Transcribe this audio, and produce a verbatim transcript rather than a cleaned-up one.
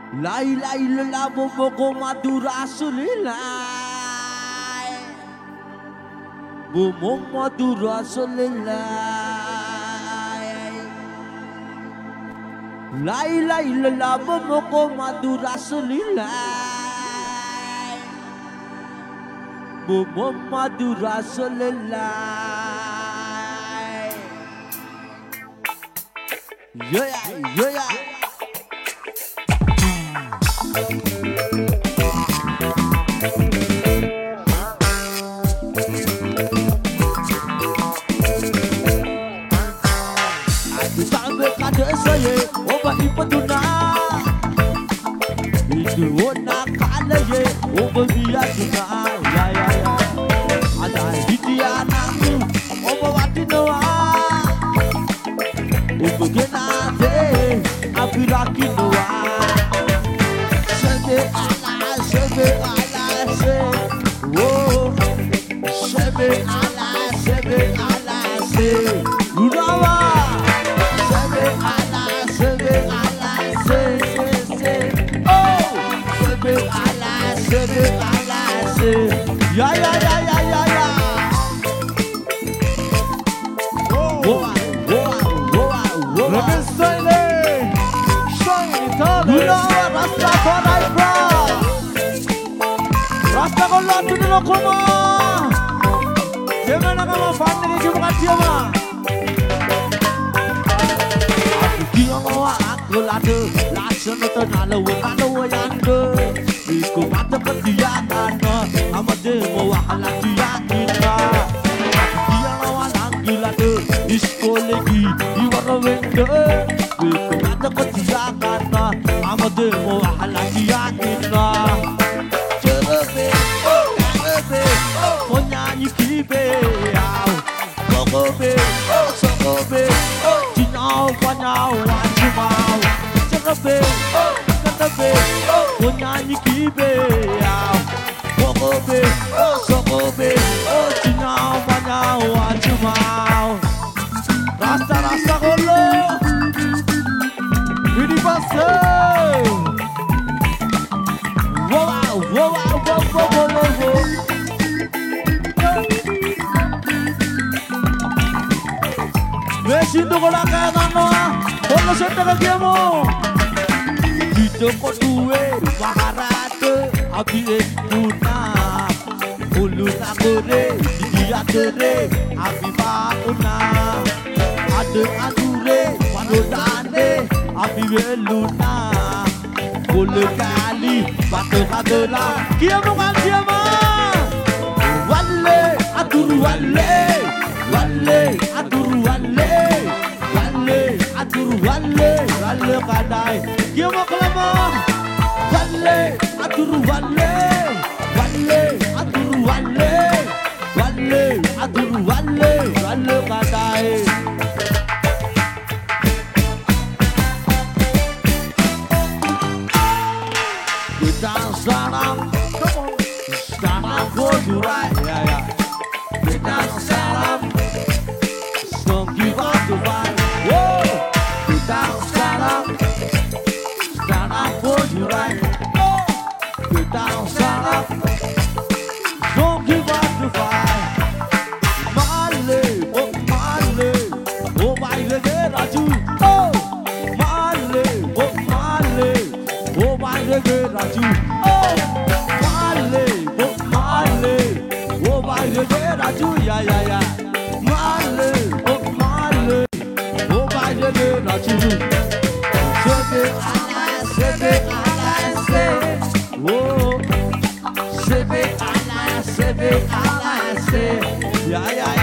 La ilaha illallah Muhammadur Rasulullah Muhammadur Rasulullah La ilaha illallah Muhammadur Rasulullah Muhammadur Rasulullah Yeah yeah yeah Saya obat ipatuna itu ona kala ye obat biasuna ya ya ya ada hidia nangu obat watinoa obat genade abirakinoa sebe ala sebe ala se oh sebe ala sebe ala se urawa Ya ya ya ya ya ya. Wow wow wow wow. Lebih style, shine tale. Guna rasta korai bra. Rasta kola tu dulu koma. Jangan nak mau fan lagi cuma dia mah. Dia mau aku ladu, langsung tu nalu nalu yang tu. Iku mata perdiakan. Amade mo wahala tiyakinna Dia lawalang gilade Iskolegi Iwara wende Wiku mata ketiyakanna Amade mo wahala tiyakinna Cerebe Cerebe Konyanyi kibe Kokobe Sokobe Jinau panyau Wajumau Cerebe Cerebe Konyanyi kibe Sokobe, sokobe, oh jinau banyau ajumau. Rasta rasta kolo, ini pasal. Wow wow wow wow wow wow. Mesin tu kalau kaya noa, kalau sedang kagiamu. Kita kodue baharate, abie puna. Ulu nakore, dia kere, abi bauna. Ada adure, panodane, abi weluna. Ulu kali, batu kadela, kiamu kan kiamu. Wale, adur wale, wale, adur wale, wale, adur wale, wale kadai. Kiamu kelama, wale, adur wale, wale, adur wale, wale, adur wale, wale kadai. Kita sekarang, sekarang berjurai, ya ya. Kita sekarang, don't give up the fight. Whoa, kita sekarang, sekarang berjurai. Kita sekarang, don't give up the fight. Male, oh male, oh baile de raju. Oh, male, oh male, oh baile de raju. Oh, male, oh male, oh baile de raju. Ya ya ya. Male, oh male, oh baile de raju. Sebe ala, sebe ala, se. Oh, sebe ala, sebe ala, se. Ya ya.